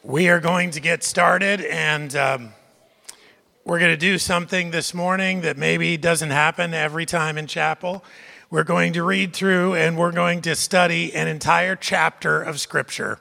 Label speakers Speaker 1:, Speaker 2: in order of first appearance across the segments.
Speaker 1: We are going to get started, and we're going to do something this morning that maybe doesn't happen every time in chapel. We're going to read through and we're going to study an entire chapter of Scripture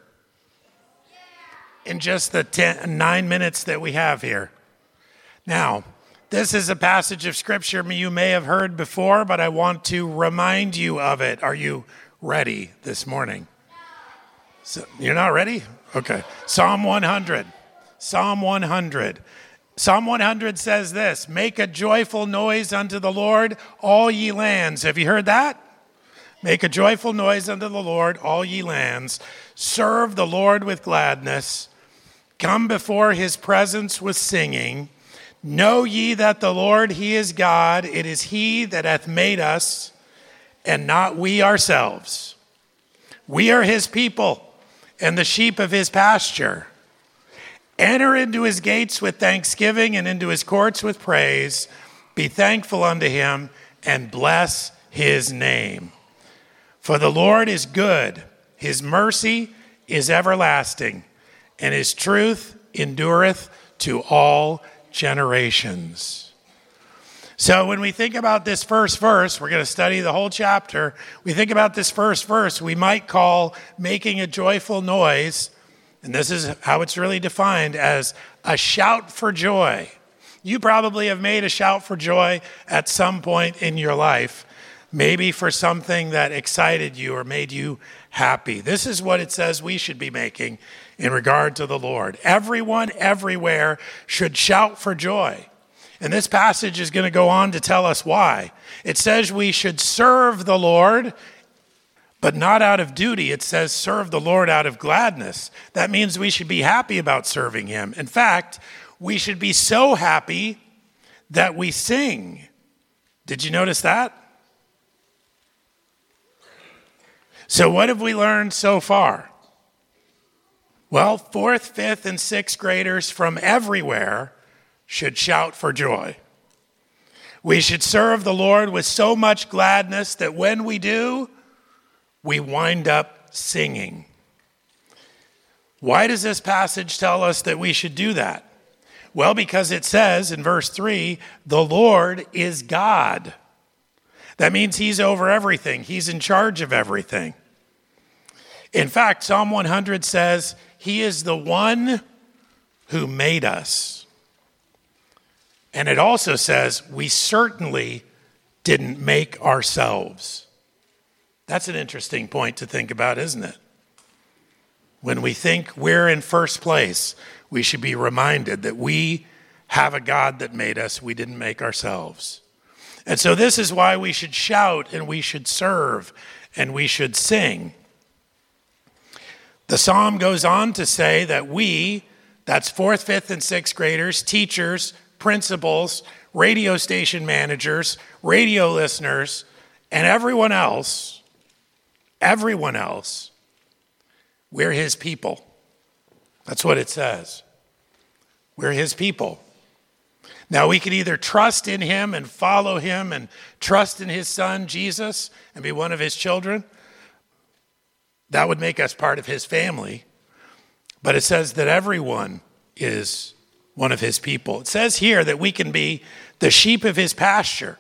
Speaker 1: in just the 9 minutes that we have here. Now, this is a passage of Scripture you may have heard before, but I want to remind you of it. Are you ready this morning? So, you're not ready? Okay. Psalm 100. Psalm 100. Psalm 100 says this: "Make a joyful noise unto the Lord, all ye lands." Have you heard that? Make a joyful noise unto the Lord, all ye lands. Serve the Lord with gladness. Come before his presence with singing. Know ye that the Lord, he is God. It is he that hath made us, and not we ourselves. We are his people, and the sheep of his pasture. Enter into his gates with thanksgiving, and into his courts with praise. Be thankful unto him, and bless his name. For the Lord is good, his mercy is everlasting, and his truth endureth to all generations. So when we think about this first verse, we're going to study the whole chapter. We think about this first verse, we might call making a joyful noise, and this is how it's really defined, as a shout for joy. You probably have made a shout for joy at some point in your life, maybe for something that excited you or made you happy. This is what it says we should be making in regard to the Lord. Everyone, everywhere should shout for joy. And this passage is going to go on to tell us why. It says we should serve the Lord, but not out of duty. It says serve the Lord out of gladness. That means we should be happy about serving him. In fact, we should be so happy that we sing. Did you notice that? So what have we learned so far? Well, 4th, 5th, and 6th graders from everywhere should shout for joy. We should serve the Lord with so much gladness that when we do, we wind up singing. Why does this passage tell us that we should do that? Well, because it says in verse 3, the Lord is God. That means he's over everything. He's in charge of everything. In fact, Psalm 100 says he is the one who made us. And it also says we certainly didn't make ourselves. That's an interesting point to think about, isn't it? When we think we're in first place, we should be reminded that we have a God that made us. We didn't make ourselves. And so this is why we should shout, and we should serve, and we should sing. The psalm goes on to say that we, that's 4th, 5th, and 6th graders, teachers, principals, radio station managers, radio listeners, and everyone else, we're his people. That's what it says. We're his people. Now, we can either trust in him and follow him and trust in his son, Jesus, and be one of his children. That would make us part of his family. But it says that everyone is one of his people. It says here that we can be the sheep of his pasture.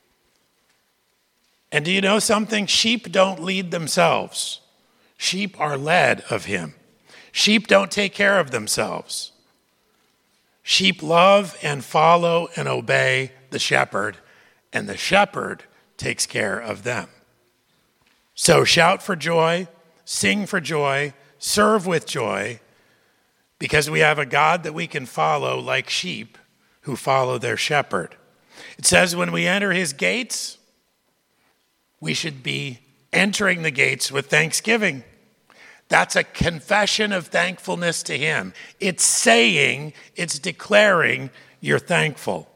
Speaker 1: And do you know something? Sheep don't lead themselves. Sheep are led of him. Sheep don't take care of themselves. Sheep love and follow and obey the shepherd, and the shepherd takes care of them. So shout for joy, sing for joy, serve with joy, because we have a God that we can follow like sheep who follow their shepherd. It says when we enter his gates, we should be entering the gates with thanksgiving. That's a confession of thankfulness to him. It's saying, it's declaring you're thankful.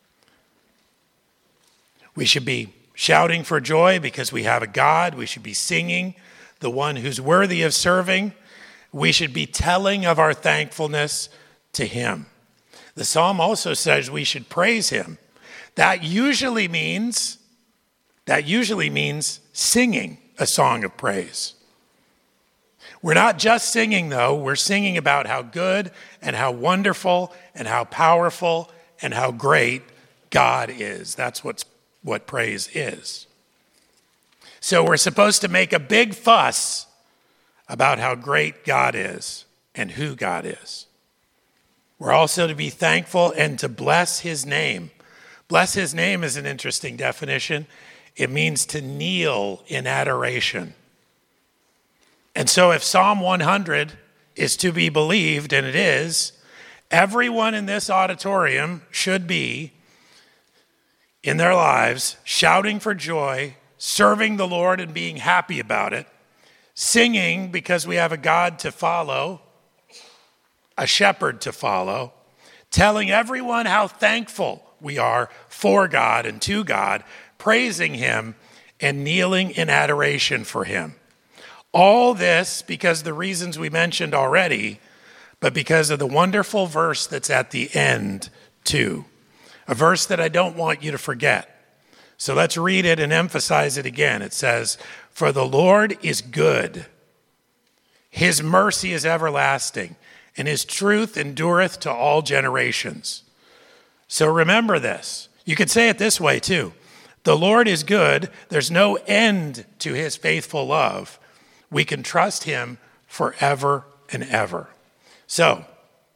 Speaker 1: We should be shouting for joy because we have a God. We should be singing, the one who's worthy of serving. We should be telling of our thankfulness to him. The psalm also says we should praise him. That usually means singing a song of praise. We're not just singing, though. We're singing about how good and how wonderful and how powerful and how great God is. That's what praise is. So we're supposed to make a big fuss about how great God is and who God is. We're also to be thankful and to bless his name. Bless his name is an interesting definition. It means to kneel in adoration. And so if Psalm 100 is to be believed, and it is, everyone in this auditorium should be, in their lives, shouting for joy, serving the Lord and being happy about it, singing because we have a God to follow, a shepherd to follow, telling everyone how thankful we are for God and to God, praising him and kneeling in adoration for him. All this because the reasons we mentioned already, but because of the wonderful verse that's at the end too. A verse that I don't want you to forget. So let's read it and emphasize it again. It says, "For the Lord is good. His mercy is everlasting, and his truth endureth to all generations." So remember this. You could say it this way too. The Lord is good. There's no end to his faithful love. We can trust him forever and ever. So,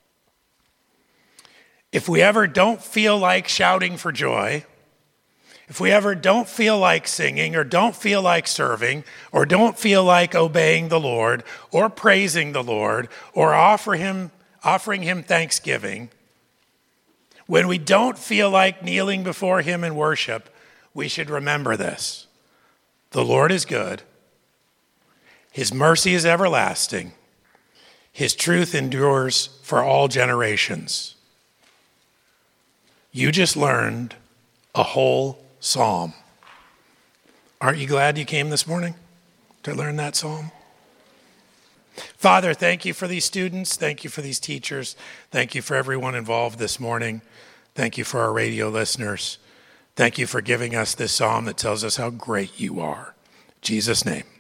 Speaker 1: if we ever don't feel like shouting for joy, if we ever don't feel like singing or don't feel like serving or don't feel like obeying the Lord or praising the Lord or offering him thanksgiving, when we don't feel like kneeling before him in worship, we should remember this. The Lord is good. His mercy is everlasting. His truth endures for all generations. You just learned a whole psalm. Aren't you glad you came this morning to learn that psalm? Father, thank you for these students. Thank you for these teachers. Thank you for everyone involved this morning. Thank you for our radio listeners. Thank you for giving us this psalm that tells us how great you are. In Jesus' name.